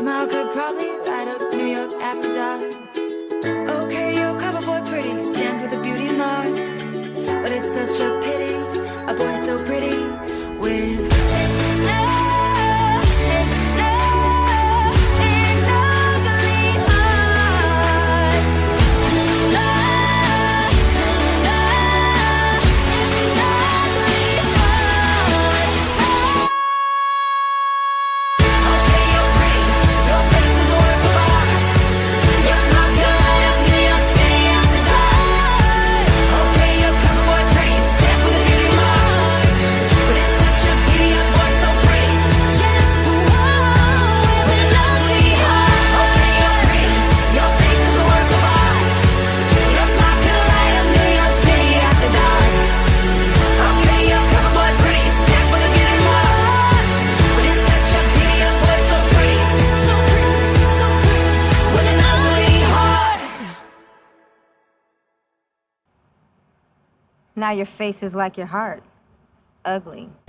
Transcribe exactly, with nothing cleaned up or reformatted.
smile could probably light up New York after dark. Okay, your cover boy pretty, stamped with a beauty mark. But it's such a pity, a boy so pretty with love, love, an ugly heart. Love, love, an ugly heart. Okay, you're pretty, your face is a work of art. Your smile can light up New York City after dark. Okay, your cover boy pretty, stamped with a beauty mark. But it's such a pity, a boy so pretty, yeah, whoa, with an ugly heart. Okay, you're pretty, your face is a work of art. Your smile can light up New York City after dark. Okay, your cover boy pretty, stamped with a beauty mark. But it's such a pity, a boy so pretty, so pretty, so pretty, with an ugly heart. Now your face is like your heart. Ugly.